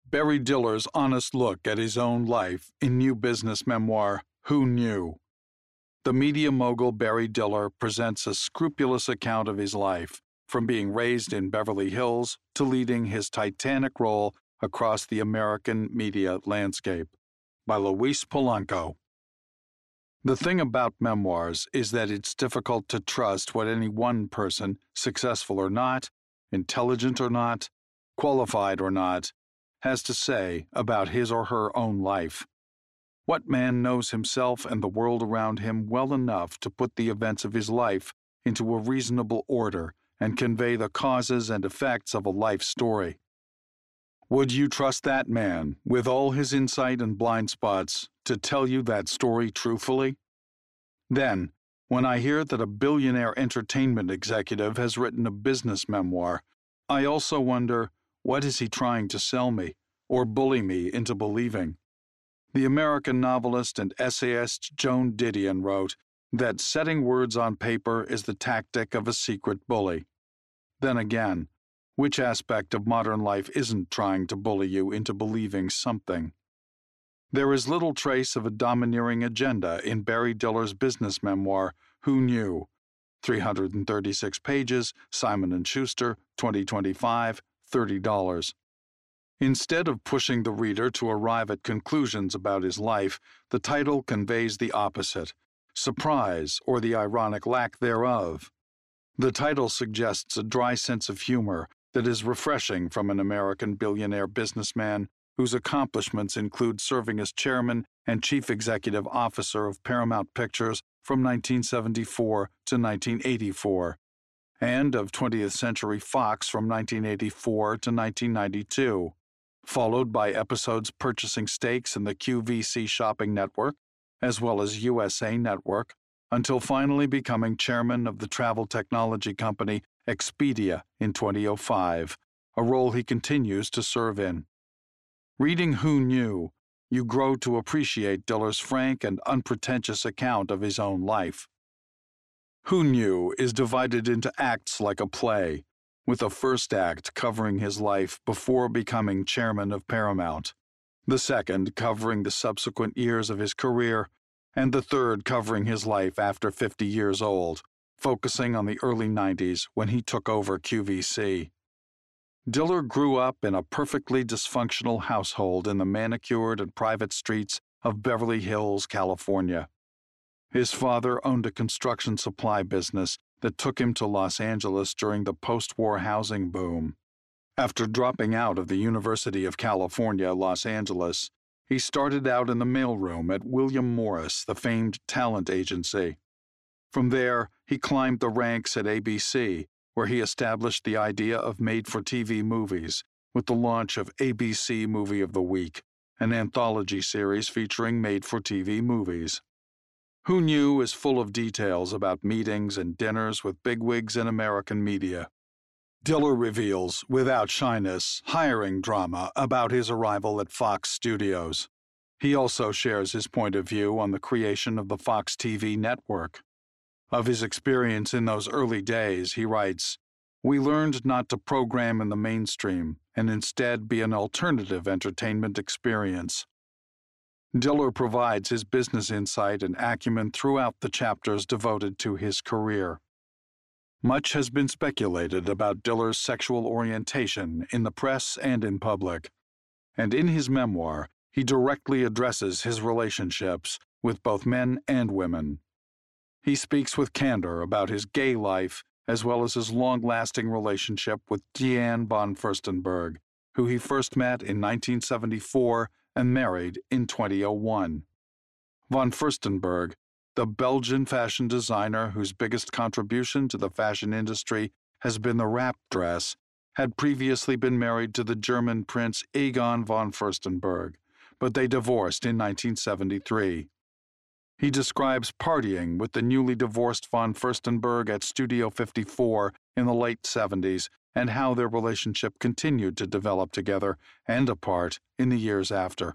Barry Diller's honest look at his own life in new business memoir, Who Knew? The media mogul Barry Diller presents a scrupulous account of his life, from being raised in Beverly Hills to leading his titanic role across the American media landscape, by Luis Polanco. The thing about memoirs is that it's difficult to trust what any one person, successful or not, intelligent or not, qualified or not, has to say about his or her own life. What man knows himself and the world around him well enough to put the events of his life into a reasonable order and convey the causes and effects of a life story? Would you trust that man, with all his insight and blind spots, to tell you that story truthfully? Then, when I hear that a billionaire entertainment executive has written a business memoir, I also wonder, what is he trying to sell me, or bully me into believing? The American novelist and essayist Joan Didion wrote that setting words on paper is the tactic of a secret bully. Then again, which aspect of modern life isn't trying to bully you into believing something? There is little trace of a domineering agenda in Barry Diller's business memoir, Who Knew? 336 pages, Simon & Schuster, 2025, $30. Instead of pushing the reader to arrive at conclusions about his life, the title conveys the opposite: surprise or the ironic lack thereof. The title suggests a dry sense of humor that is refreshing from an American billionaire businessman whose accomplishments include serving as chairman and chief executive officer of Paramount Pictures from 1974 to 1984, and of 20th Century Fox from 1984 to 1992, followed by episodes purchasing stakes in the QVC shopping network, as well as USA Network, until finally becoming chairman of the travel technology company Expedia in 2005, a role he continues to serve in. Reading Who Knew, you grow to appreciate Diller's frank and unpretentious account of his own life. Who Knew is divided into acts like a play, with the first act covering his life before becoming chairman of Paramount, the second covering the subsequent years of his career, and the third covering his life after 50 years old, focusing on the early 90s when he took over QVC. Diller grew up in a perfectly dysfunctional household in the manicured and private streets of Beverly Hills, California. His father owned a construction supply business that took him to Los Angeles during the post-war housing boom. After dropping out of the University of California, Los Angeles, he started out in the mailroom at William Morris, the famed talent agency. From there, he climbed the ranks at ABC, where he established the idea of made-for-TV movies with the launch of ABC Movie of the Week, an anthology series featuring made-for-TV movies. Who Knew is full of details about meetings and dinners with bigwigs in American media. Diller reveals, without shyness, hiring drama about his arrival at Fox Studios. He also shares his point of view on the creation of the Fox TV network. Of his experience in those early days, he writes, "We learned not to program in the mainstream and instead be an alternative entertainment experience." Diller provides his business insight and acumen throughout the chapters devoted to his career. Much has been speculated about Diller's sexual orientation in the press and in public, and in his memoir, he directly addresses his relationships with both men and women. He speaks with candor about his gay life as well as his long-lasting relationship with Diane von Furstenberg, who he first met in 1974 and married in 2001. Von Furstenberg, the Belgian fashion designer whose biggest contribution to the fashion industry has been the wrap dress, had previously been married to the German Prince Egon von Furstenberg, but they divorced in 1973. He describes partying with the newly divorced von Furstenberg at Studio 54 in the late 70s and how their relationship continued to develop together and apart in the years after.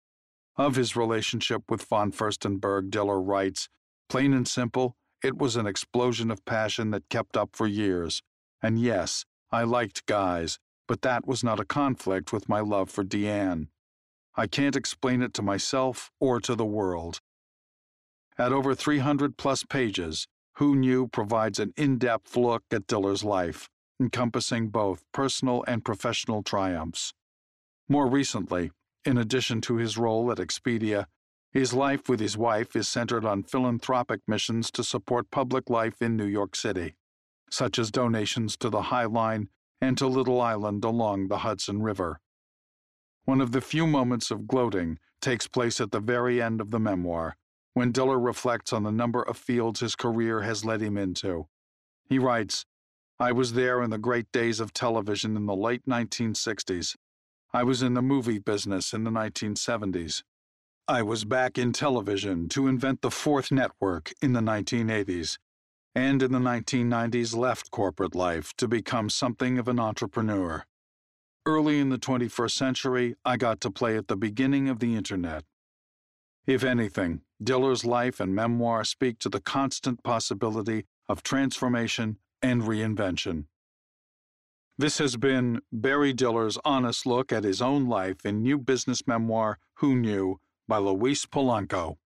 Of his relationship with von Furstenberg, Diller writes, "Plain and simple, it was an explosion of passion that kept up for years. And yes, I liked guys, but that was not a conflict with my love for Deanne. I can't explain it to myself or to the world. At over 300-plus pages, Who Knew provides an in-depth look at Diller's life, encompassing both personal and professional triumphs. More recently, in addition to his role at Expedia, his life with his wife is centered on philanthropic missions to support public life in New York City, such as donations to the High Line and to Little Island along the Hudson River. One of the few moments of gloating takes place at the very end of the memoir, when Diller reflects on the number of fields his career has led him into. He writes, "I was there in the great days of television in the late 1960s. I was in the movie business in the 1970s. I was back in television to invent the fourth network in the 1980s, and in the 1990s left corporate life to become something of an entrepreneur. Early in the 21st century, I got to play at the beginning of the Internet." If anything, Diller's life and memoir speak to the constant possibility of transformation and reinvention. This has been Barry Diller's honest look at his own life in new business memoir, Who Knew, by Luis Polanco.